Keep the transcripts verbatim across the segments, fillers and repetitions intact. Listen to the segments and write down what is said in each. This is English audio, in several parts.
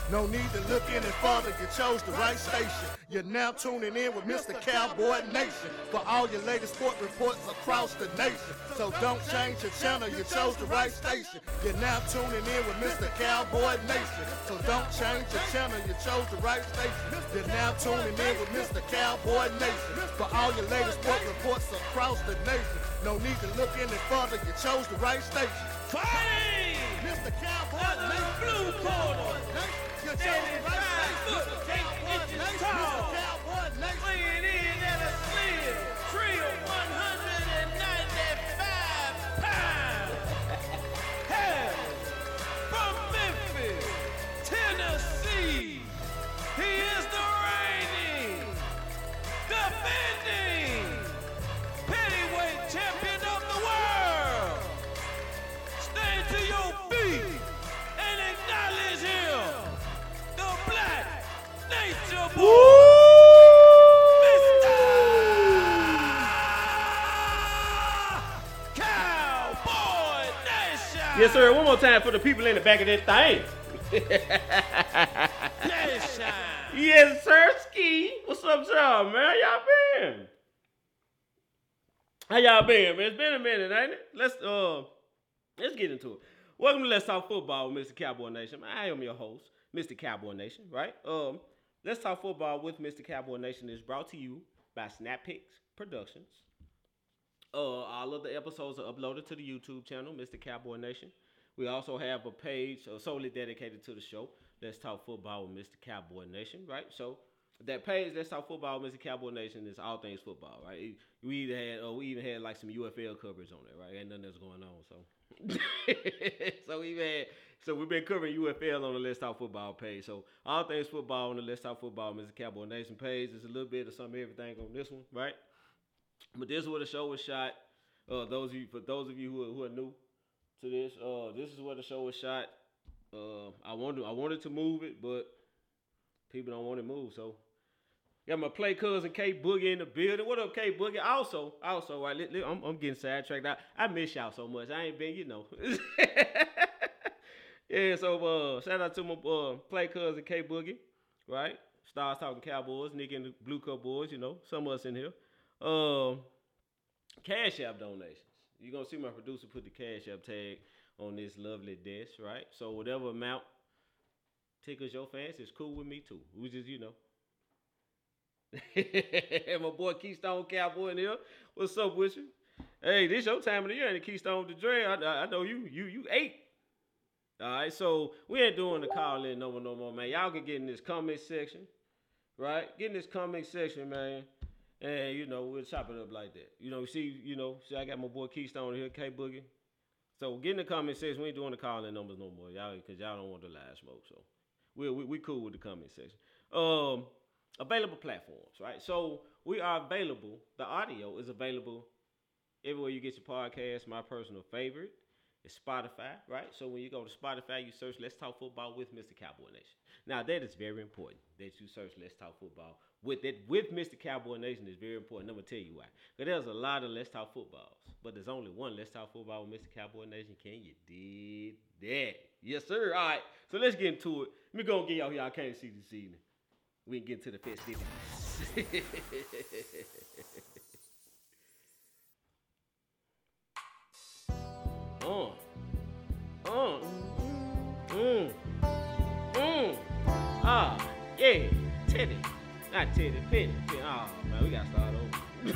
No need to look any further, you chose the right station. You're now tuning in with Mister Cowboy Nation for all your latest sport reports across the nation. So don't change your channel, you chose the right station. You're now tuning in with Mister Cowboy Nation. So don't change your channel, you chose the right station. You're now tuning in with Mister Cowboy Nation for all your latest sport reports across the nation. No need to look any further, you chose the right station. Fighting! Mister Cowboy Under the Nation. blue corner. You chose the right station. Mister Cowboy Nation. Mister Cowboy Nation. Weighing in at a slim three of one hundred ninety-five pounds. Hell, from Memphis, Tennessee, he is the reigning, defending heavyweight champion of the world. Stand to your feet and acknowledge him, the Black Nature Boy, Mister Cowboy Nation. Yes, sir. One more time for the people in the back of this thing. Nation. Yes, sir. Ski. What's up, y'all, man? How y'all been? How y'all been, man? It's been a minute, ain't it? Let's uh, let's get into it. Welcome to Let's Talk Football with Mister Cowboy Nation. I am your host, Mister Cowboy Nation, right? Um, Let's Talk Football with Mister Cowboy Nation is brought to you by Snap Picks Productions. Uh, all of the episodes are uploaded to the YouTube channel, Mister Cowboy Nation. We also have a page uh, solely dedicated to the show, Let's Talk Football with Mister Cowboy Nation, right? So that page, Let's Talk Football with Mister Cowboy Nation, is all things football, right? We either had, uh, we even had like some U F L coverage on there, right? Ain't nothing that's going on, so. so we've had, so we've been covering U F L on the Let's Talk Football page. So all things football on the Let's Talk Football Mister Cowboy Nation page. There's a little bit of some everything on this one, right? But this is where the show was shot. Uh, those of you, for those of you who are, who are new to this, uh, this is where the show was shot. Uh, I wanted, I wanted to move it, but people don't want to move. So got my play cousin K Boogie in the building. What up, K Boogie? Also, also, right, li- li- I'm, I'm getting sidetracked. I, I miss y'all so much. I ain't been, you know. Yeah, so uh, shout out to my uh, play cousin K Boogie, right? Stars Talking Cowboys, Nick and the Blue Cup Boys, you know, some of us in here. Um, Cash App donations. You're going to see my producer put the Cash App tag on this lovely desk, right? So whatever amount tickles your fancy is cool with me too. We just, you know. And my boy Keystone Cowboy in here. What's up with you? Hey, this your time of the year, and the Keystone the Dre. I, I, I know you, you, you ate. All right, so we ain't doing the call in no more, no more, man. Y'all can get in this comment section, right? Get in this comment section, man, and you know we'll chop it up like that. You know, see, you know, see, I got my boy Keystone here, K Boogie. So get in the comment section. We ain't doing the call in numbers no more, y'all, because y'all don't want the live smoke. So we we we cool with the comment section. Um. Available platforms, right? So we are available. The audio is available everywhere you get your podcast. My personal favorite is Spotify, right? So when you go to Spotify, you search Let's Talk Football with Mister Cowboy Nation. Now that is very important that you search Let's Talk Football with it with Mister Cowboy Nation is very important. I'm gonna tell you why. Because there's a lot of Let's Talk Footballs, but there's only one Let's Talk Football with Mister Cowboy Nation. Can you dig that? Yes, sir. All right. So let's get into it. Let me go and get y'all here. I can't see this evening. We can get to the festivities. uh, uh, mm, mm, ah, yeah, Teddy, not Teddy, Penny. Oh man, we gotta start over.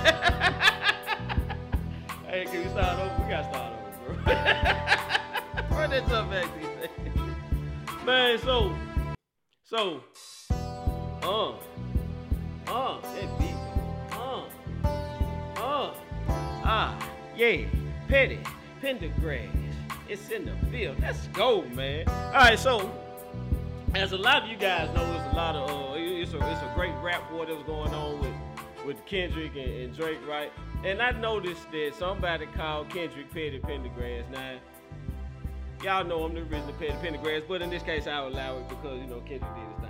Hey, can we start over? We gotta start over, bro. Run that stuff back, D J. Man, so, so. Uh, uh, that beat. Uh, uh, ah, yeah, Petty, Pendergrass. It's in the field. Let's go, man. All right, so as a lot of you guys know, there's a lot of uh, it's a it's a great rap war that was going on with with Kendrick and, and Drake, right? And I noticed that somebody called Kendrick Petty Pendergrass. Now, y'all know I'm the original Petty Pendergrass, but in this case, I would allow it because you know Kendrick did his thing.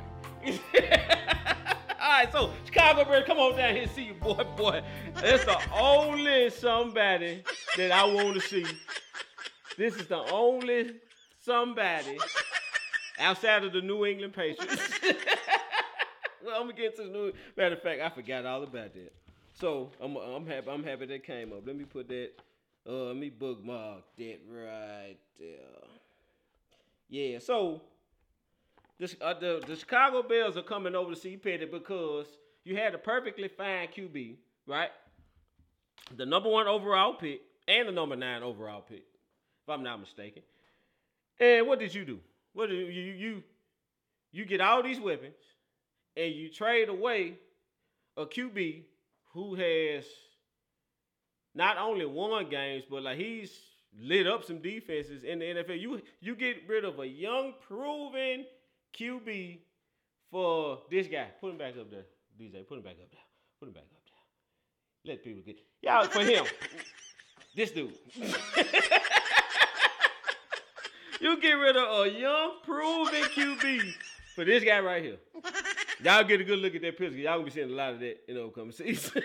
All right, so Chicago Bears, come on down here and see you, boy, boy. That's the only somebody that I want to see. This is the only somebody outside of the New England Patriots. Well, I'm gonna get to the new. Matter of fact, I forgot all about that. So I'm I'm happy I'm happy that came up. Let me put that. Uh, let me bookmark that right there. Yeah. So this uh, the the Chicago Bears are coming over to see Petty because you had a perfectly fine Q B, right? The number one overall pick and the number nine overall pick, if I'm not mistaken. And what did you do? What did you you you, you get all these weapons? And you trade away a Q B who has not only won games, but like he's lit up some defenses in the N F L. You you get rid of a young, proven Q B for this guy. Put him back up there, D J. Put him back up there. Put him back up there. Let people get y'all for him. This dude. You get rid of a young, proven Q B for this guy right here. Y'all get a good look at that picture. Y'all gonna be seeing a lot of that in the upcoming season.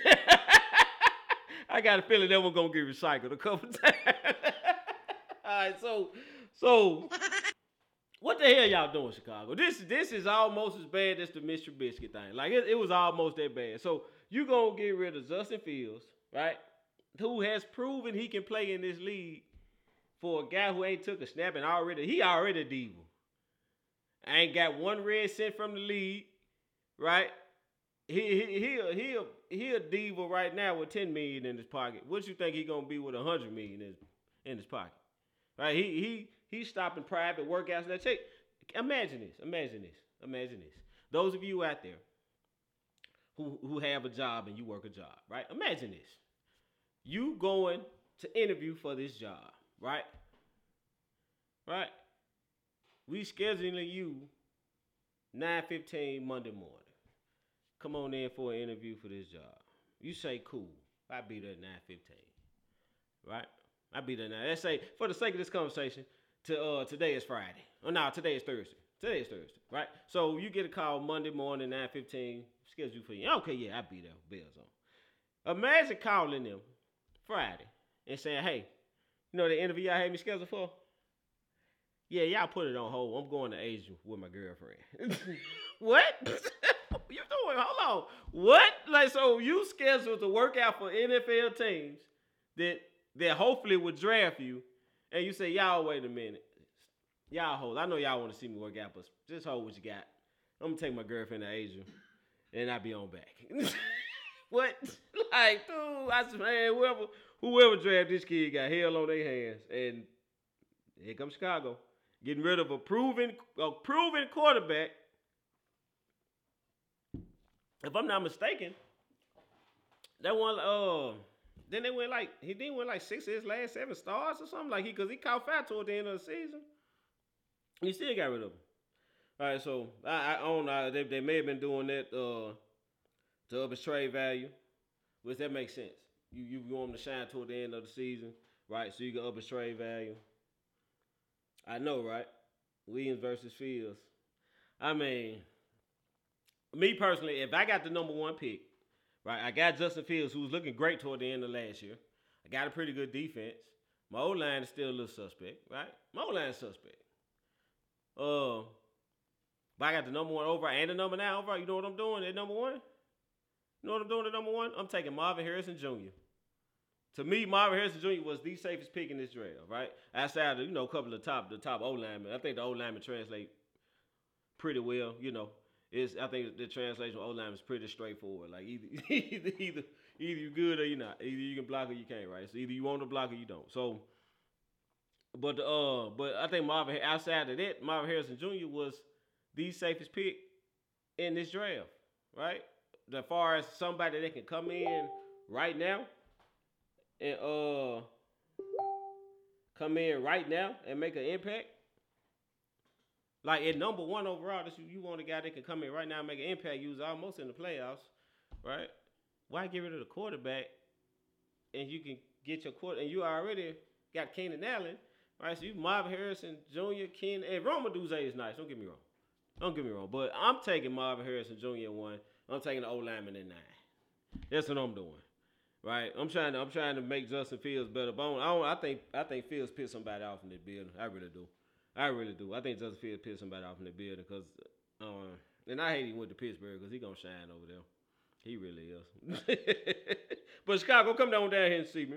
I got a feeling that one's gonna get recycled a couple times. All right, so so what the hell y'all doing, Chicago? This this is almost as bad as the Mister Biscuit thing. Like it, it was almost that bad. So you gonna get rid of Justin Fields, right? Who has proven he can play in this league for a guy who ain't took a snap and already he already a diva. I ain't got one red cent from the league. Right, he he he a, he a, he a diva right now with ten million in his pocket. What you think he gonna be with a hundred million in his, in his pocket? Right, he he he's stopping private workouts. That take. Imagine this. Imagine this. Imagine this. Those of you out there who who have a job and you work a job, right? Imagine this. You going to interview for this job, right? Right. We scheduling you nine fifteen Monday morning. Come on in for an interview for this job. You say, cool. I'll be there at nine fifteen. Right? I'll be there now. Let's say, for the sake of this conversation, to uh, today is Friday. Oh, no, today is Thursday. Today is Thursday, right? So you get a call Monday morning, nine fifteen, schedule for you. Okay, yeah, I'll be there. Bells on. Imagine calling them Friday and saying, hey, you know the interview y'all had me scheduled for? Yeah, y'all put it on hold. I'm going to Asia with my girlfriend. What? You doing? Hold on. What? Like, so you scheduled to work out for N F L teams that that hopefully would draft you, and you say, y'all wait a minute. Y'all hold. I know y'all want to see me work out, but just hold what you got. I'm gonna take my girlfriend to Asia, and I'll be on back. What? Like, dude, I said, man, whoever whoever drafted this kid got hell on their hands, and here comes Chicago. Getting rid of a proven, a proven quarterback. If I'm not mistaken, that one, uh, then they went like, he didn't win like six of his last seven stars or something, like he, because he caught fire toward the end of the season. He still got rid of him. All right, so I, I own, uh, they, they may have been doing that uh, to up his trade value, which that makes sense. You, you want him to shine toward the end of the season, right? So you can up his trade value. I know, right? Williams versus Fields. I mean, me personally, if I got the number one pick, right, I got Justin Fields, who was looking great toward the end of last year. I got a pretty good defense. My O-line is still a little suspect, right? My O-line is suspect. Uh, but I got the number one overall and the number nine overall. You know what I'm doing at number one? You know what I'm doing at number one? I'm taking Marvin Harrison Junior To me, Marvin Harrison Junior was the safest pick in this draft, right? Outside of, you know, a couple of top, the top O-linemen. I think the O-linemen translate pretty well, you know. It's, I think the translation of O-line is pretty straightforward. Like, either, either, either, either you're good or you're not. Either you can block or you can't, right? So either you want to block or you don't. So, but uh, but I think Marvin, outside of that, Marvin Harrison Junior was the safest pick in this draft, right? As far as somebody that can come in right now and uh come in right now and make an impact. Like at number one overall, this, you want a guy that can come in right now and make an impact. You was almost in the playoffs, right? Why get rid of the quarterback and you can get your quarter and you already got Keenan Allen, right? So you Marvin Harrison Junior, Keenan, and Roma Duze is nice. Don't get me wrong. Don't get me wrong. But I'm taking Marvin Harrison Junior at one. I'm taking the O-lineman at nine. That's what I'm doing. Right, I'm trying to I'm trying to make Justin Fields better. But I, don't, I think I think Fields pissed somebody off in this building. I really do. I really do. I think Justin Fields pissed somebody off in the building because, um, and I hate he went to Pittsburgh because he gonna shine over there. He really is. But Chicago, come down down here and see me.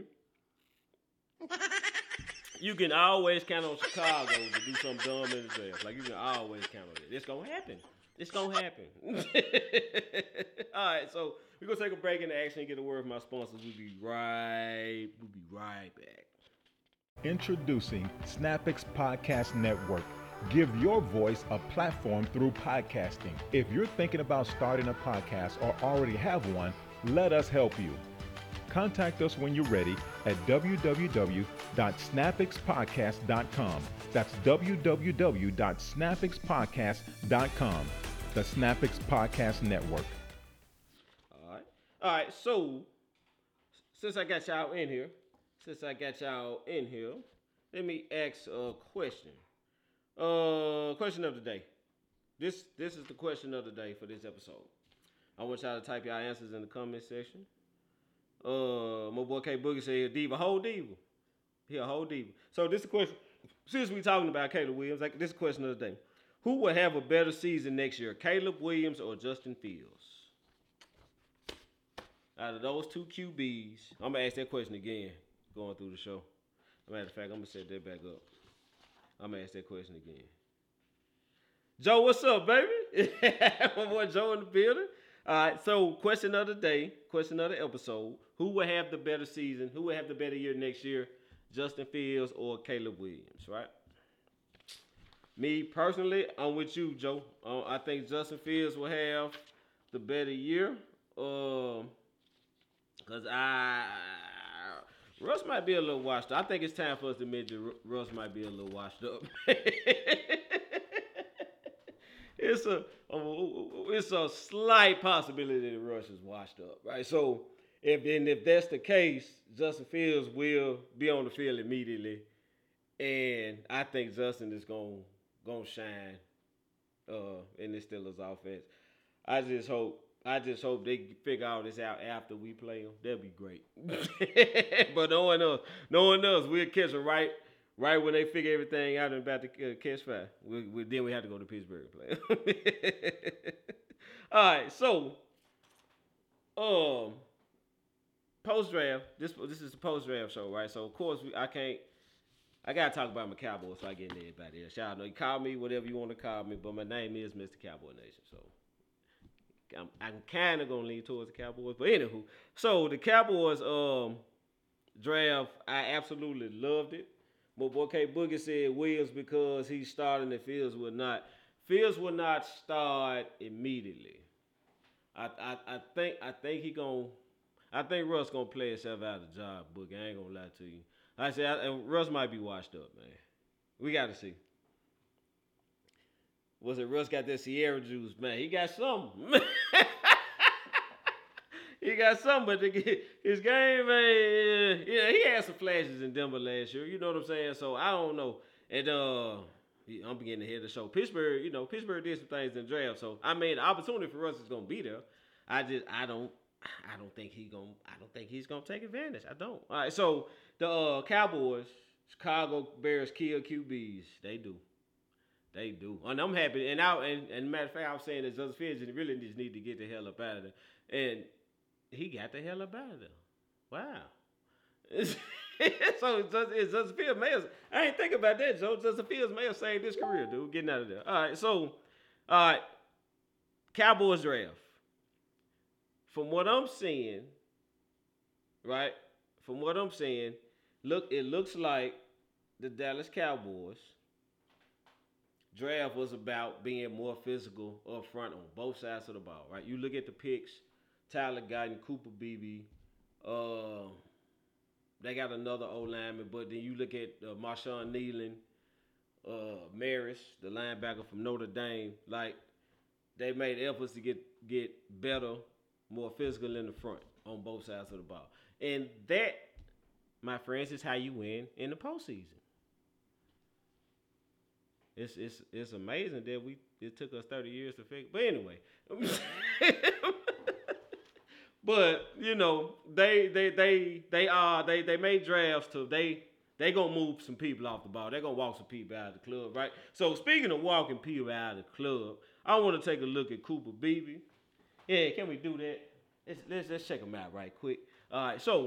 You can always count on Chicago to do something dumb in the draft. Like you can always count on it. It's gonna happen. It's gonna happen. All right, so we're gonna take a break in the action and get a word from our sponsors. We'll be right. We'll be right back. Introducing SnapX Podcast Network. Give your voice a platform through podcasting. If you're thinking about starting a podcast or already have one, let us help you. Contact us when you're ready at w w w dot snapix podcast dot com. That's w w w dot snapix podcast dot com. The SnapX Podcast Network. All right. All right. So, since I got y'all in here, since I got y'all in here, let me ask a question. Uh, question of the day. This this is the question of the day for this episode. I want y'all to type y'all answers in the comment section. Uh, my boy K Boogie said, "Diva, whole diva. He a whole diva." So this is the question. Since we talking about Caleb Williams, like this is the question of the day: who will have a better season next year, Caleb Williams or Justin Fields? Out of those two Q Bs, I'm gonna ask that question again going through the show. Matter of fact, I'm gonna set that back up. I'm gonna ask that question again. Joe, what's up, baby? My boy Joe in the building. All right, so question of the day, question of the episode. Who will have the better season? Who will have the better year next year? Justin Fields or Caleb Williams, right? Me personally, I'm with you, Joe. Uh, I think Justin Fields will have the better year. Um, Cause I Russ might be a little washed up. I think it's time for us to admit that Russ might be a little washed up. It's a it's a slight possibility that Russ is washed up, right? So if and if that's the case, Justin Fields will be on the field immediately, and I think Justin is gonna gonna shine uh, in the Steelers offense. I just hope I just hope they figure all this out after we play them. That'd be great. But no one else, no one else. We'll catch them right. Right when they figure everything out and about to uh, catch fire, we, we, then we have to go to Pittsburgh and play. All right, so um, post draft. This this is the post draft show, right? So of course we, I can't. I gotta talk about my Cowboys, so I get everybody else. Y'all know you call me whatever you want to call me, but my name is Mister Cowboy Nation. So I'm, I'm kind of gonna lean towards the Cowboys, but anywho, so the Cowboys um draft, I absolutely loved it. My boy K Boogie said Williams because he's starting and Fields will not. Fields will not start immediately. I I, I think I think he gonna I think Russ gonna play himself out of the job, Boogie. I ain't gonna lie to you. I said I, and Russ might be washed up, man. We gotta see. Was it Russ got that Sierra juice, man? He got something. He got something, but the, his game, man, yeah, he had some flashes in Denver last year. You know what I'm saying? So I don't know. And uh, I'm beginning to hear the show. Pittsburgh, you know, Pittsburgh did some things in the draft. So I mean, the opportunity for us is gonna be there. I just, I don't, I don't think he gonna, I don't think he's gonna take advantage. I don't. All right. So the uh, Cowboys, Chicago Bears kill Q Bs. They do. They do. And I'm happy. And I, and, and matter of fact, I was saying that Justin Fields really just need to get the hell up out of there. And he got the hell up out of there. Wow. So it's Justin Fields may have, I ain't think about that, Joe. Justin Fields may have saved his career, dude, getting out of there. All right, so, all right, Cowboys draft. From what I'm seeing, right, from what I'm seeing, look, it looks like the Dallas Cowboys draft was about being more physical up front on both sides of the ball, right? You look at the picks, Tyler Guyton, Cooper Beebe, uh, they got another O-lineman, but then you look at uh, Marshawn Nealon, uh, Maris, the linebacker from Notre Dame, like they made efforts to get, get better, more physical in the front on both sides of the ball. And that, my friends, is how you win in the postseason. It's it's it's amazing that we it took us thirty years to figure. But anyway, but you know they they they they are they they made drafts to they they gonna move some people off the ball. They gonna walk some people out of the club, right? So speaking of walking people out of the club, I want to take a look at Cooper Beebe. Yeah, can we do that? Let's let's, let's check him out right quick. All right, so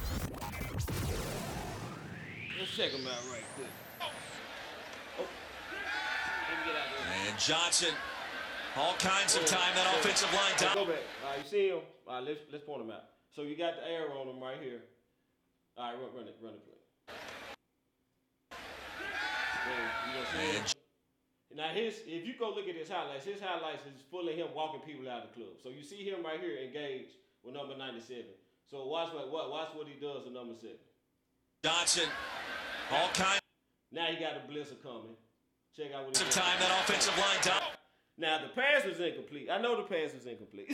let's check him out right quick. Oh, let me get out there. And Johnson, all kinds of time that oh, offensive line oh, down. Go back. All right, you see him? All right, let's let's point him out. So you got the arrow on him right here. All right, run, run it, run it, run it. Then, now his, if you go look at his highlights, his highlights is full of him walking people out of the club. So you see him right here engaged with number ninety-seven. So watch what what watch what he does with number seven. Johnson, all kinds. Now he got a blitzer coming. Check out what he of does. time that offensive line down. Now the pass was incomplete. I know the pass was incomplete.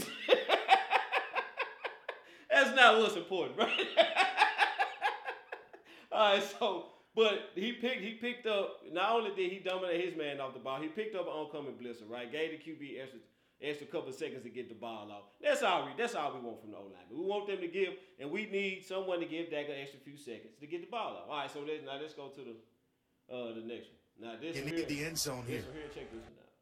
That's not what's important, right? All right, so but he picked he picked up. Not only did he dominate his man off the ball, he picked up an oncoming blitzer, right? Gave the Q B extra extra couple of seconds to get the ball off. That's all we that's all we want from the O-line. We want them to give, and we need someone to give Dak an extra few seconds to get the ball off. All right, so let's, now let's go to the uh, the next one. Now this You one need here, the end zone here. this one here, check this one out.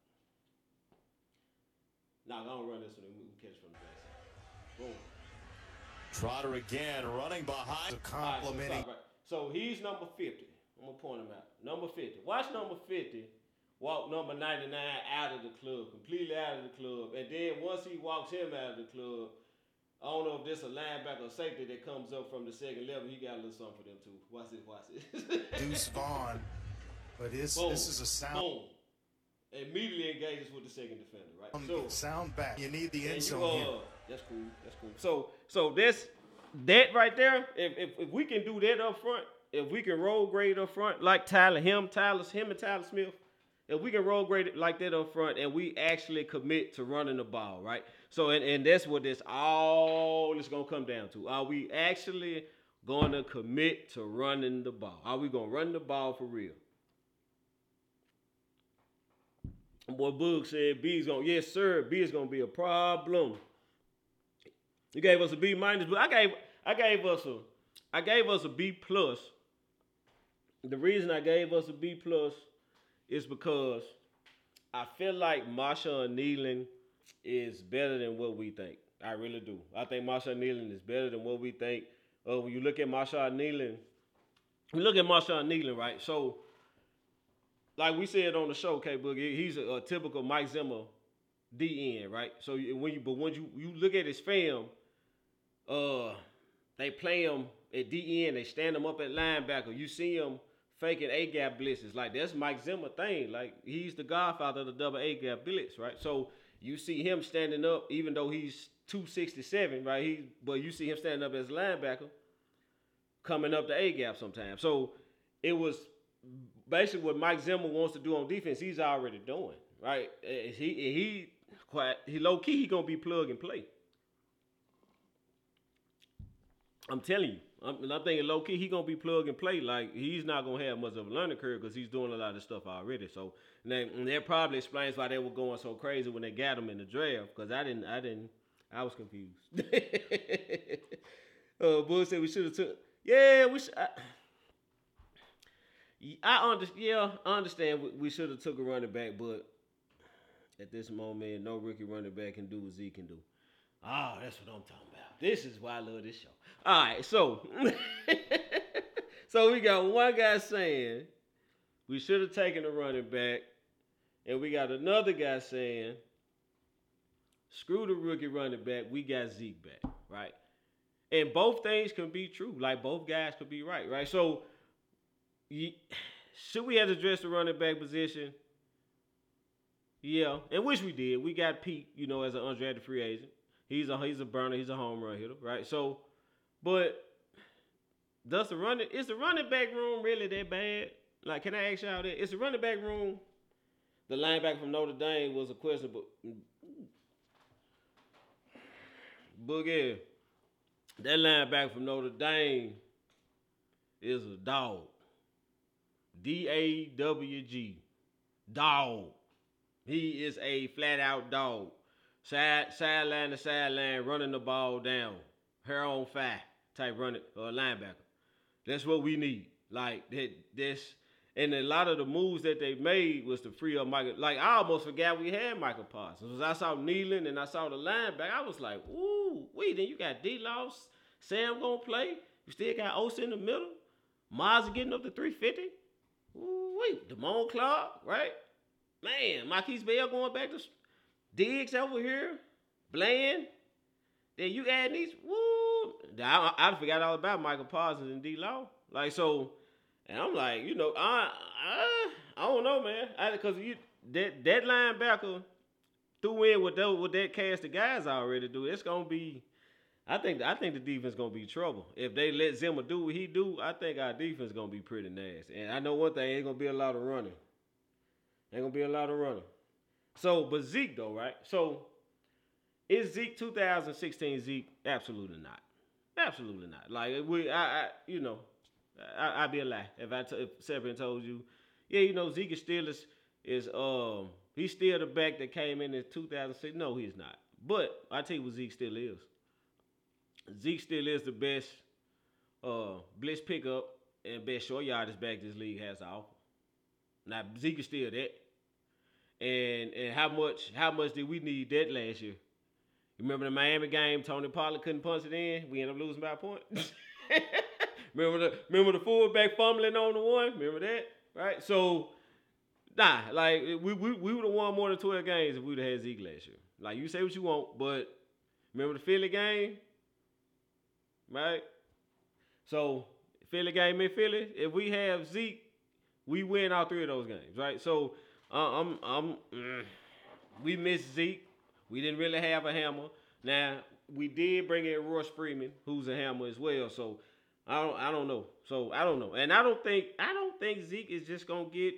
Now I don't run this one, we can catch from the backside. Boom. Trotter again, running behind. Complimenting. All right, so, right. So he's number fifty. I'm gonna point him out. Number fifty. Watch number fifty walk number ninety-nine out of the club, completely out of the club. And then once he walks him out of the club, I don't know if this a linebacker or safety that comes up from the second level. He got a little something for them too. Watch this, watch this. Deuce Vaughn. But this, Boom. this is a sound. Boom. Immediately engages with the second defender, right? Um, So sound back. You need the and end you, zone uh, here. that's cool. That's cool. So so that's that right there. If, if if we can do that up front, if we can roll grade up front like Tyler, him, Tyler, him and Tyler Smith, if we can roll grade it like that up front and we actually commit to running the ball, right? So and, and that's what this all is gonna come down to. Are we actually gonna commit to running the ball? Are we gonna run the ball for real? Boy, Boog said B's gonna, yes sir, B is gonna be a problem. You gave us a B minus, but I gave I gave us a I gave us a B plus. The reason I gave us a B plus is because I feel like Marshawn Kneeling is better than what we think. I really do. I think Marshawn Kneeling is better than what we think. Uh, when you look at Marshawn Kneeling, we look at Marshawn Kneeling, right? So, like we said on the show, K Boogie, he's a, a typical Mike Zimmer D N, right? So when you but when you you look at his film, uh, they play him at D N, they stand him up at linebacker. You see him faking A-gap blitzes. Like, that's Mike Zimmer thing. Like, he's the godfather of the double A-gap blitz, right? So you see him standing up, even though he's two sixty-seven, right? He but you see him standing up as a linebacker, coming up the A-gap sometimes. So it was basically what Mike Zimmer wants to do on defense, he's already doing, right? He he quite he low key he gonna be plug and play. I'm telling you, I'm, I'm thinking low key he gonna be plug and play. Like, he's not gonna have much of a learning curve because he's doing a lot of stuff already. So and that, and that probably explains why they were going so crazy when they got him in the draft. Because I didn't, I didn't, I was confused. uh, Bull said we should have took. Yeah, we should. I, I under, yeah, I understand we, we should have took a running back, but at this moment, no rookie running back can do what Zeke can do. Ah, oh, that's what I'm talking about. This is why I love this show. All right, so so we got one guy saying we should have taken a running back, and we got another guy saying screw the rookie running back, we got Zeke back, right? And both things can be true. Like, both guys could be right, right? So should we have addressed the running back position? Yeah, and which we did. We got Pete, you know, as an undrafted free agent. He's a he's a burner. He's a home run hitter, right? So, but does the running is the running back room really that bad? Like, can I ask y'all that? Is the running back room? The linebacker from Notre Dame was a question, but Boogie, that linebacker from Notre Dame is a dog. D A W G, dog. He is a flat out dog. Side sideline to sideline, running the ball down, hair on fire type running uh, linebacker. That's what we need. Like that, this, and a lot of the moves that they made was to free up Michael. Like I almost forgot we had Michael Parsons. I saw Nealon and I saw the linebacker. I was like, ooh, wait, then you got D-Loss, Sam gonna play. You still got Osa in the middle. Miles getting up to three fifty. Ooh, wait, Damone Clark, right? Man, Marquise Bell going back to Diggs over here. Bland. Then you add these, woo. I, I forgot all about Michael Parsons and D-Law. Like, so, and I'm like, you know, I I, I don't know, man. Because you that, that linebacker threw in with, those, with that cast of guys already do. It's going to be, I think I think the defense going to be trouble. If they let Zimmer do what he do, I think our defense going to be pretty nasty. And I know one thing, ain't going to be a lot of running. Ain't going to be a lot of running. So, but Zeke, though, right? So, is Zeke two thousand sixteen Zeke? Absolutely not. Absolutely not. Like, we, I, I you know, I, I'd be a lie if I t- if Severin told you, yeah, you know, Zeke is still is, is um he's still the back that came in in two thousand six. No, he's not. But I tell you what Zeke still is. Zeke still is the best uh blitz pickup and best short yardage back this league has to offer. Now Zeke is still that. And and how much how much did we need that last year? You remember the Miami game? Tony Pollard couldn't punch it in. We ended up losing by a point. remember the remember the fullback fumbling on the one? Remember that? Right? So, nah, like we we, we would have won more than twelve games if we would have had Zeke last year. Like you say what you want, but remember the Philly game? Right? So Philly game in Philly, if we have Zeke, we win all three of those games, right? So uh, I'm I'm mm, we miss Zeke. We didn't really have a hammer. Now we did bring in Royce Freeman, who's a hammer as well. So I don't I don't know. So I don't know, and I don't think I don't think Zeke is just gonna get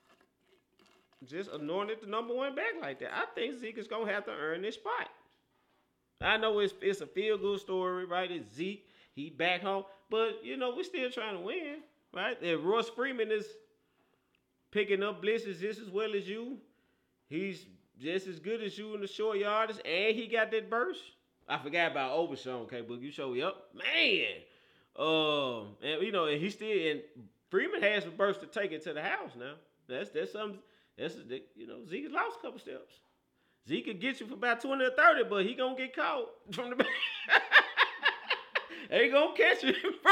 just anointed the number one back like that. I think Zeke is gonna have to earn this spot. I know it's it's a feel good story, right? It's Zeke, he back home, but you know we're still trying to win, right? If Royce Freeman is picking up blitzes just as well as you, he's just as good as you in the short yardage, and he got that burst. I forgot about Overshown, okay, but you show me up, man. Um, and you know, and he still and Freeman has a burst to take it to the house now. That's that's something. That's you know Zeke lost a couple steps. Zeke could get you for about twenty or thirty, but he gonna get caught from the back. He gonna catch you from.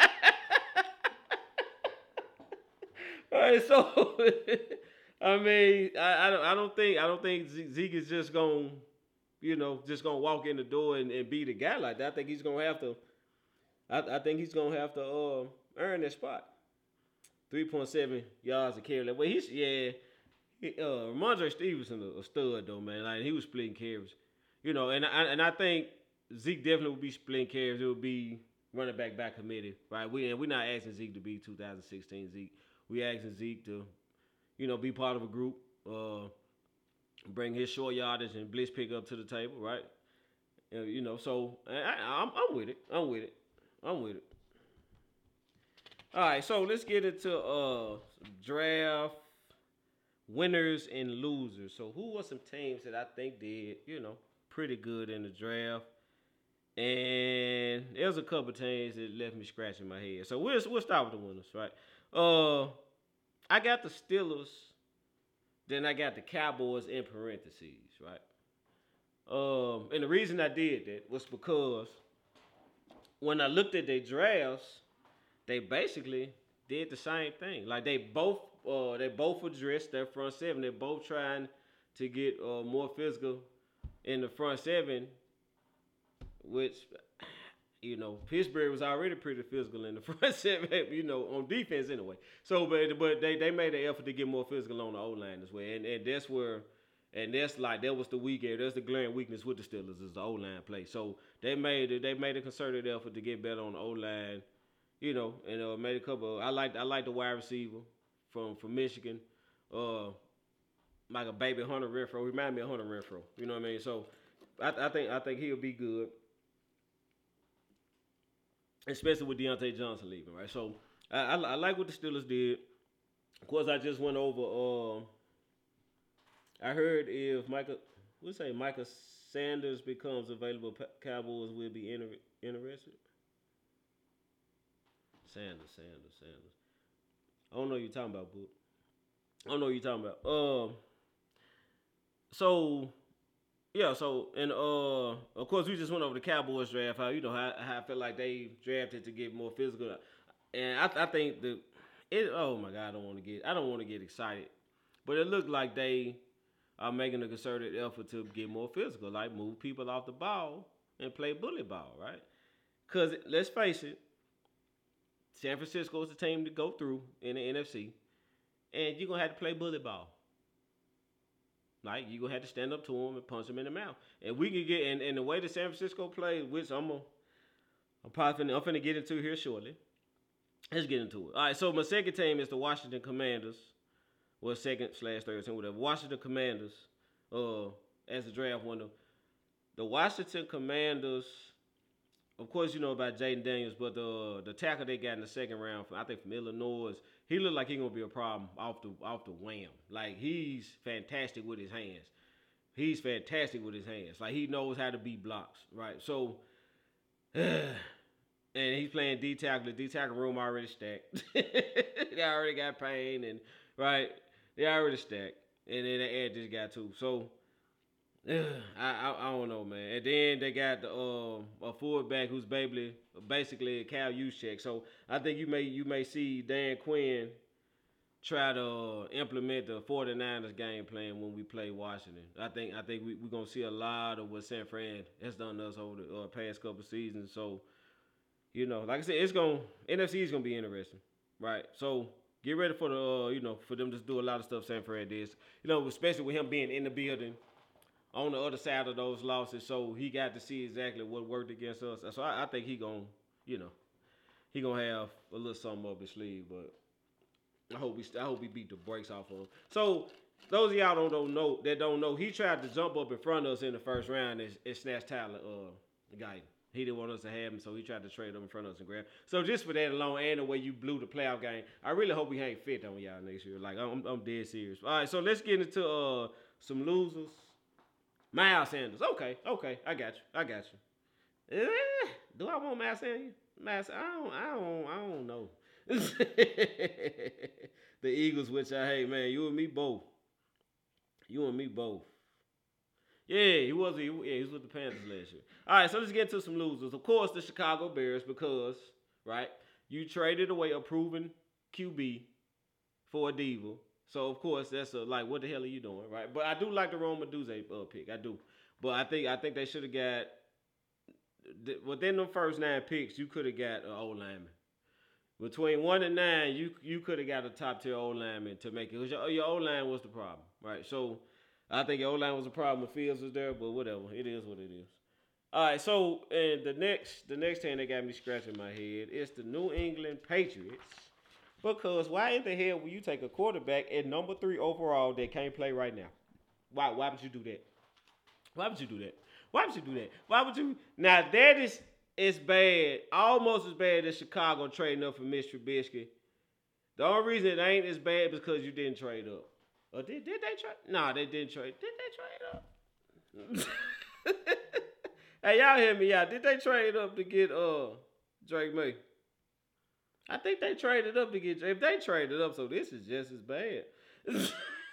All right, so I mean, I, I don't, I don't think, I don't think Zeke is just gonna, you know, just gonna walk in the door and, and be the guy like that. I think he's gonna have to. I, I think he's gonna have to uh, earn that spot. three point seven yards a carry. Well, he's yeah. He, uh, Ramondre Stevenson a, a stud though, man. Like he was splitting carries, you know, and I and I think Zeke definitely would be splitting carries. It would be running back by committee, right? We and we're not asking Zeke to be two thousand sixteen Zeke. We asking Zeke to, you know, be part of a group, uh, bring his short yardage and blitz pickup to the table, right? Uh, you know, so I, I'm I'm with it. I'm with it. I'm with it. All right, so let's get into uh draft winners and losers. So who were some teams that I think did, you know, pretty good in the draft? And there's a couple teams that left me scratching my head. So we'll we'll start with the winners, right? Uh, I got the Steelers. Then I got the Cowboys in parentheses, right? Um, and the reason I did that was because when I looked at their drafts, they basically did the same thing. Like they both, uh, they both addressed their front seven. They're both trying to get uh, more physical in the front seven, which, you know, Pittsburgh was already pretty physical in the front seven, you know, on defense anyway. So, but but they, they made an effort to get more physical on the O-line as well. And, and that's where, and that's like, that was the weak area. That's the glaring weakness with the Steelers is the O-line play. So they made they made a concerted effort to get better on the O-line, you know, and uh, made a couple. Of, I like I like the wide receiver from from Michigan, uh, like a baby Hunter Renfrow. Remind me of Hunter Renfrow. You know what I mean? So I, I think I think he'll be good. Especially with Deontay Johnson leaving, right? So I, I, I like what the Steelers did. Of course, I just went over. Uh, I heard if Michael, we say Michael Sanders becomes available, Cowboys will be inter- interested. Sanders, Sanders, Sanders. I don't know what you're talking about, Book. I don't know what you're talking about. Um, so yeah, so and uh, of course we just went over the Cowboys draft. How you know how, how I feel like they drafted to get more physical, and I, I think the it. Oh my God, I don't want to get I don't want to get excited, but it looked like they are making a concerted effort to get more physical, like move people off the ball and play bully ball, right? Because let's face it, San Francisco is the team to go through in the N F C, and you're gonna have to play bully ball. Like you're gonna have to stand up to them and punch them in the mouth. And we can get and, and the way that San Francisco plays, which I'm gonna, I'm probably finna, I'm finna get into here shortly. Let's get into it. All right, so my second team is the Washington Commanders. Well, second slash third team, whatever. Washington Commanders, uh, as the draft winner. The Washington Commanders, of course, you know about Jaden Daniels, but the the tackle they got in the second round, from, I think from Illinois, he looked like he gonna be a problem off the off the wham. Like he's fantastic with his hands. He's fantastic with his hands. Like he knows how to beat blocks, right? So, and he's playing D tackle. The D tackle room already stacked. They already got Payne and right. They already stacked, and then they add this guy too. So. I, I I don't know, man. And then they got the uh, a fullback who's basically basically a Cal Juszczyk. So I think you may you may see Dan Quinn try to uh, implement the 49ers game plan when we play Washington. I think I think we, we're gonna see a lot of what San Fran has done to us over the uh, past couple of seasons. So you know, like I said, it's gonna N F C is gonna be interesting, right? So. Get ready for the uh, you know for them to do a lot of stuff San Fran did. You know, especially with him being in the building. On the other side of those losses, so he got to see exactly what worked against us. So I, I think he gonna, you know, he gonna have a little something up his sleeve. But I hope we, I hope we beat the brakes off of him. So those of y'all don't, don't know that don't know, he tried to jump up in front of us in the first round and, and snatch Tyler uh Guyton. He didn't want us to have him, so he tried to trade him in front of us and grab. So just for that alone, and the way you blew the playoff game, I really hope we ain't fit on y'all next year. Like I'm, I'm dead serious. All right, so let's get into uh some losers. Miles Sanders. Okay, okay, I got you. I got you. Eh, do I want Miles Sanders? Miles, I don't, I don't, I don't know. The Eagles, which I hate, man. You and me both. You and me both. Yeah, he was. He, yeah, he was with the Panthers last year. All right, so let's get to some losers. Of course, the Chicago Bears, because right, you traded away a proven Q B for a diva. So of course that's a, like, what the hell are you doing, right? But I do like the Rome Medusa uh, pick, I do. But I think I think they should have got within the first nine picks. You could have got an old lineman. Between one and nine, you you could have got a top tier old lineman to make it. Cause your your old line was the problem, right? So I think your old line was a problem. When Fields was there, but whatever, it is what it is. All right, so and the next the next team that got me scratching my head is the New England Patriots. Because why in the hell will you take a quarterback at number three overall that can't play right now? Why why would you do that? Why would you do that? Why would you do that? Why would you? Now that is is bad, almost as bad as Chicago trading up for Mitch Trubisky. The only reason it ain't as bad is because you didn't trade up. Or did did they trade? Nah, they didn't trade. Did they trade up? Hey, y'all hear me out? Did they trade up to get uh Drake May? I think they traded up to get. If they traded up, so this is just as bad. This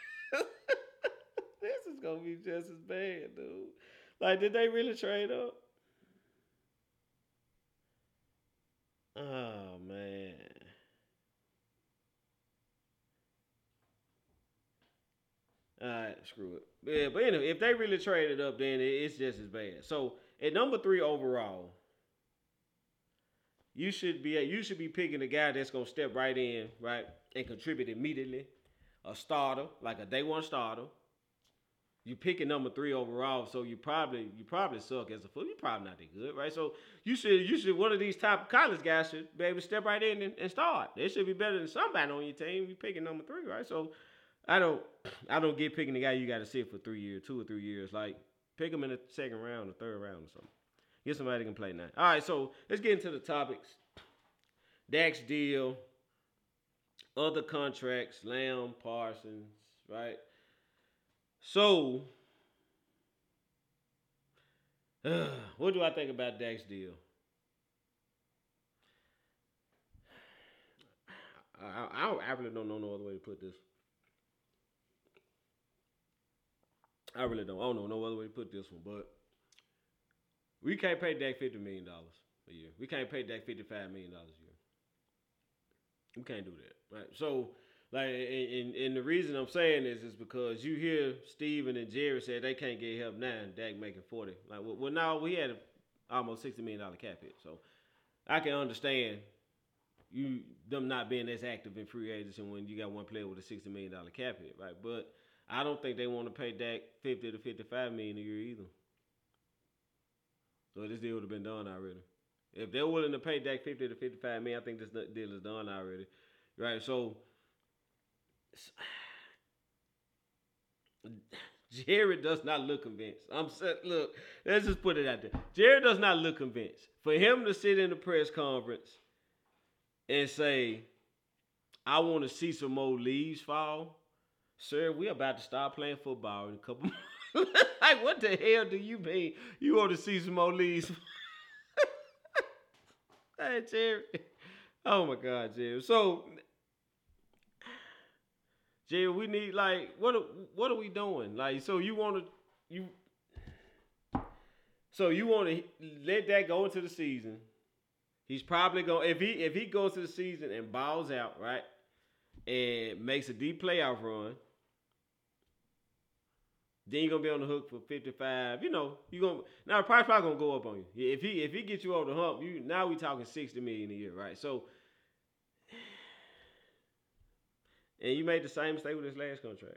is gonna be just as bad, dude. Like, did they really trade up? Oh man. All right, screw it. Yeah, but anyway, if they really traded up, then it's just as bad. So at number three overall. You should be you should be picking a guy that's gonna step right in, right, and contribute immediately. A starter, like a day one starter. You picking number three overall, so you probably you probably suck as a football. You're probably not that good, right? So you should you should one of these top college guys should be able to step right in and, and start. They should be better than somebody on your team. You picking number three, right? So I don't I don't get picking the guy you got to sit for three years, two or three years. Like pick him in the second round or third round or something. Get somebody that can play now. All right, so let's get into the topics. Dak's deal, other contracts, Lamb, Parsons, right? So, uh, what do I think about Dak's deal? I, I, don't, I really don't know no other way to put this. I really don't. I don't know no other way to put this one, but we can't pay Dak fifty million dollars a year. We can't pay Dak fifty-five million dollars a year. We can't do that, right? So, like, and, and the reason I'm saying this is because you hear Steven and Jerry say they can't get help now, and Dak making forty. Like, well, well now we had a, almost sixty million dollars cap hit, so I can understand you them not being as active in free agency when you got one player with a sixty million dollars cap hit, right? But I don't think they want to pay Dak fifty to fifty-five million dollars a year either. So this deal would have been done already. If they're willing to pay Dak fifty to fifty-five million dollars, I think this deal is done already, right? So Jared does not look convinced. I'm set. Look, let's just put it out there. Jared does not look convinced. For him to sit in the press conference and say, "I want to see some more leaves fall," sir, we're about to start playing football in a couple months. Like, what the hell do you mean you want to see some more leaves? Hey, Jerry. Oh, my God, Jerry. So, Jerry, we need, like, what are, what are we doing? Like, so you want to, you, so you want to let that go into the season. He's probably going, if he, if he goes to the season and balls out, right, and makes a deep playoff run, then you're gonna be on the hook for fifty-five. You know, you gonna now the price probably gonna go up on you. If he if he gets you over the hump, you now we talking sixty million a year, right? So, and you made the same mistake with his last contract,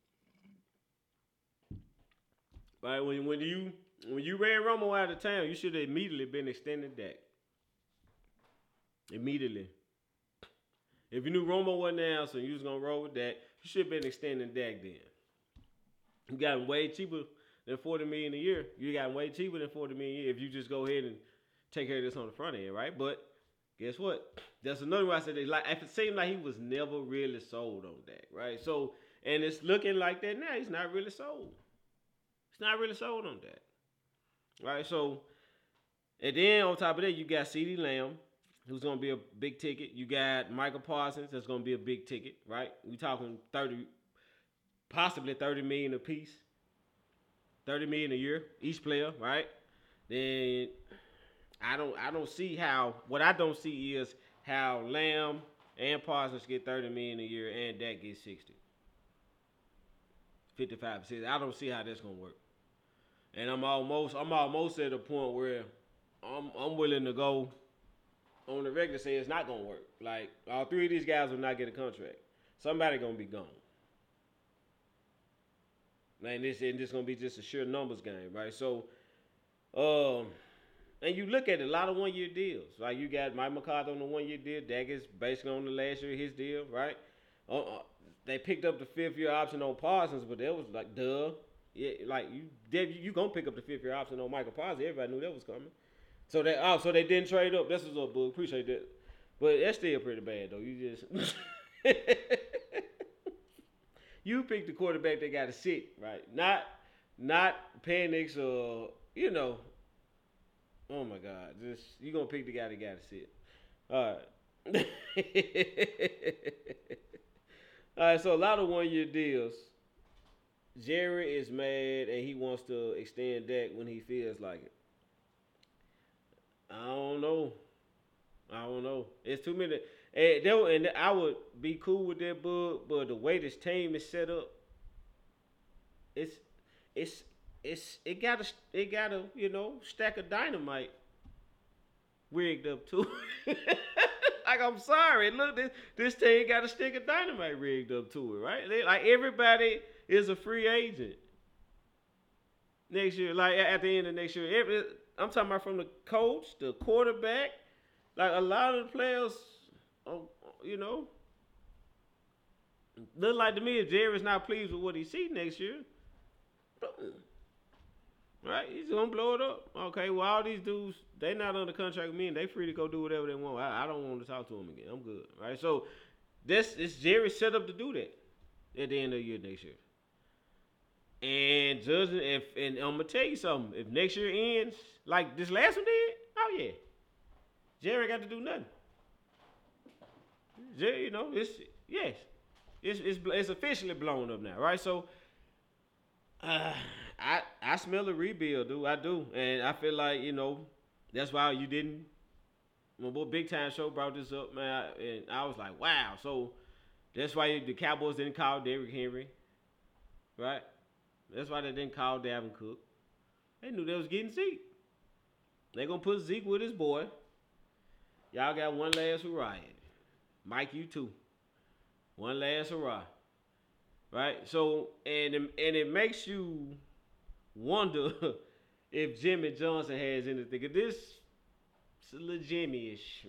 right? When when you when you ran Romo out of town, you should have immediately been extending Dak. Immediately. If you knew Romo wasn't there, so you was gonna roll with Dak, you should have been extending Dak then. You got him way cheaper than forty million dollars a year. You got him way cheaper than forty million dollars a year if you just go ahead and take care of this on the front end, right? But guess what? That's another one I said. Like, it seemed like he was never really sold on that, right? So, and it's looking like that now. He's not really sold. He's not really sold on that, right? So, and then on top of that, you got CeeDee Lamb, who's going to be a big ticket. You got Michael Parsons, that's going to be a big ticket, right? We talking thirty. Possibly thirty million dollars a piece, thirty million dollars a year each player, right? Then I don't, I don't see how. What I don't see is how Lamb and Parsons get thirty million dollars a year and Dak gets sixty, fifty-five percent. I don't see how that's gonna work. And I'm almost, I'm almost at a point where I'm, I'm willing to go on the record say it's not gonna work. Like, all three of these guys will not get a contract. Somebody gonna be gone. And this and this gonna be just a sheer numbers game, right? So, um, and you look at it, a lot of one year deals. Like, you got Mike McCarthy on the one year deal, Dak is basically on the last year of his deal, right? Uh, uh, they picked up the fifth year option on Parsons, but that was like, duh, yeah, like you, you, you gonna pick up the fifth year option on Michael Parsons? Everybody knew that was coming. So they, oh, so they didn't trade up. That's what's up, bud. Appreciate that. But that's still pretty bad though. You just. You pick the quarterback that got to sit, right? Not not Penix or, you know, oh, my God. Just you're going to pick the guy that got to sit. All right. All right, so a lot of one-year deals. Jerry is mad and he wants to extend Dak when he feels like it. I don't know. I don't know. It's too many. And, there, and I would be cool with that, bug, but the way this team is set up, it's it's it's it got a it got a you know stack of dynamite rigged up too. Like, I'm sorry, look, this this team got a stick of dynamite rigged up to it, right? They, like, everybody is a free agent next year. Like, at the end of next year, every, I'm talking about from the coach, the quarterback, like a lot of the players. Oh, you know, look like to me if Jerry's not pleased with what he sees next year, right? He's gonna blow it up. Okay, well, all these dudes, they not under contract with me, and they free to go do whatever they want. I, I don't want to talk to them again. I'm good, right? So this is Jerry set up to do that at the end of the year next year. And judging if, and I'm gonna tell you something, if next year ends like this last one did, oh yeah, Jerry got to do nothing. You know, it's yes, it's it's it's officially blown up now, right? So, uh, I I smell a rebuild, dude. I do, and I feel like you know that's why you didn't. My boy Big Time Show brought this up, man, and I was like, wow. So that's why the Cowboys didn't call Derrick Henry, right? That's why they didn't call Dalvin Cook. They knew they was getting Zeke. They gonna put Zeke with his boy. Y'all got one last hurrah. Mike, you too. One last hurrah. Right? So, and, and it makes you wonder if Jimmy Johnson has anything. This is a little Jimmy-ish.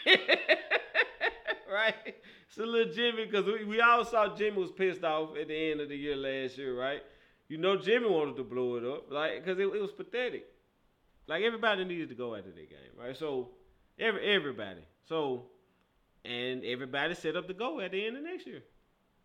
Right? It's a little Jimmy, because we, we all saw Jimmy was pissed off at the end of the year last year, right? You know Jimmy wanted to blow it up, like, because it, it was pathetic. Like, everybody needed to go after that game, right? So, every everybody. So, and everybody set up to go at the end of next year.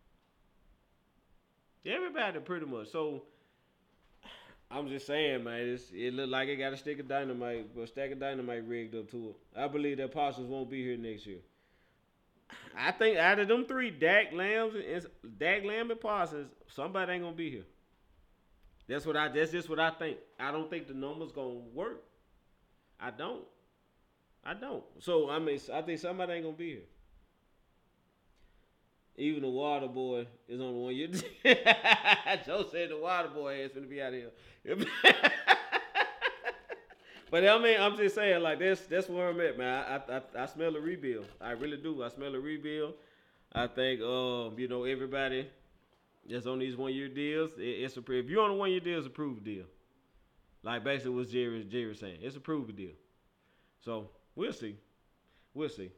Everybody, pretty much. So, I'm just saying, man, it's, it looked like it got a stick of dynamite, a stack of dynamite rigged up to it. I believe that Parsons won't be here next year. I think out of them three, Dak, Lambs, and Dak, Lamb, and Parsons, somebody ain't gonna be here. That's what I. That's just what I think. I don't think the numbers gonna work. I don't. I don't. So I mean, I think somebody ain't gonna be here. Even the water boy is on the one year. Joe said the water boy is gonna be out of here. But I mean, I'm just saying, like, that's that's where I'm at, man. I I, I smell a rebuild. I really do. I smell a rebuild. I think, um, you know, everybody that's on these one-year deals, it, it's a if you're on a one-year deal, it's a proved deal. Like basically what Jerry Jerry was saying, it's a proved deal. So we'll see, we'll see.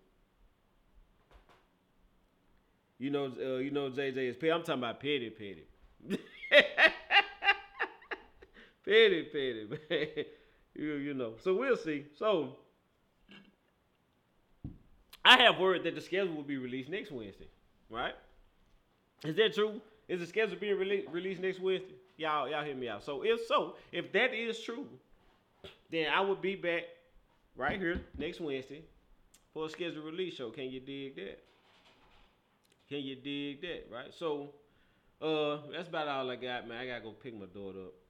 You know, uh, you know, J J is petty. I'm talking about petty, petty, petty, petty, man. You, you know, so we'll see. So, I have word that the schedule will be released next Wednesday, right? Is that true? Is the schedule being rele- released next Wednesday? Y'all, y'all hear me out. So, if so, if that is true, then I will be back right here next Wednesday for a scheduled release show. Can you dig that? Can you dig that, right? So, uh, that's about all I got, man. I gotta go pick my daughter up.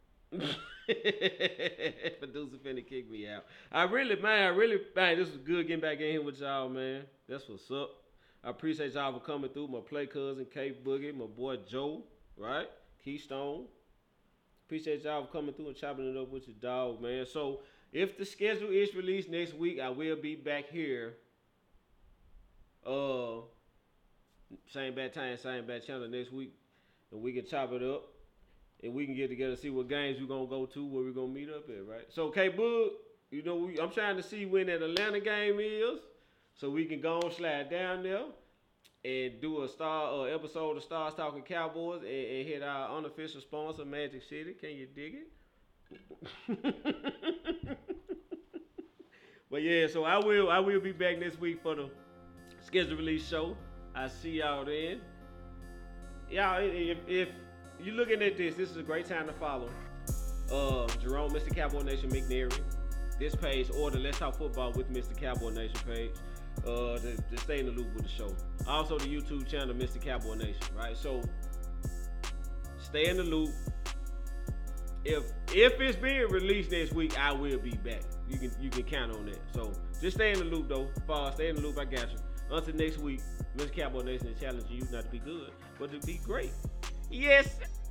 Producer finna kick me out. I really, man, I really, man, this was good getting back in here with y'all, man. That's what's up. I appreciate y'all for coming through. My play cousin, K Boogie, my boy Joe, right? Keystone. Appreciate y'all for coming through and chopping it up with your dog, man. So, if the schedule is released next week, I will be back here. Uh, same bad time, same bad channel next week, and we can chop it up. And we can get together, see what games we're going to go to, where we're going to meet up at, right? So, K-Boog, you know, we, I'm trying to see when that Atlanta game is so we can go and slide down there and do a star uh, episode of Stars Talking Cowboys and, and hit our unofficial sponsor, Magic City. Can you dig it? But, yeah, so I will I will be back next week for the schedule release show. I see y'all then. Y'all, if... if you're looking at this, this is a great time to follow uh, Jerome, Mister Cowboy Nation McNary, this page, or the Let's Talk Football with Mister Cowboy Nation page, uh, to, to stay in the loop with the show. Also, the YouTube channel, Mister Cowboy Nation, right? So, stay in the loop. If if it's being released next week, I will be back. You can you can count on that. So, just stay in the loop, though. Fall, stay in the loop, I got you. Until next week, Mister Cowboy Nation is challenging you not to be good, but to be great. Yes.